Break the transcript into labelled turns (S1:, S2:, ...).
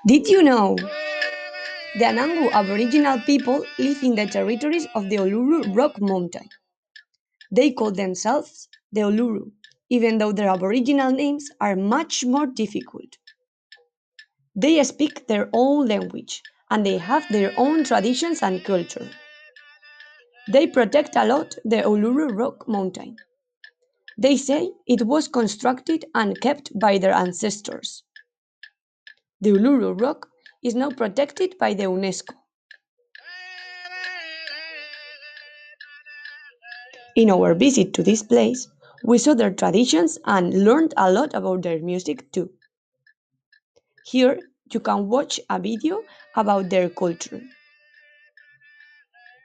S1: Did you know the Anangu Aboriginal people live in the territories of the Uluru Rock Mountain? They call themselves the Uluru, even though their Aboriginal names are much more difficult. They speak their own language and they have their own traditions and culture. They protect a lot the Uluru Rock Mountain. They say it was constructed and kept by their ancestors. The Uluru Rock is now protected by the UNESCO. In our visit to this place, we saw their traditions and learned a lot about their music too. Here, you can watch a video about their culture.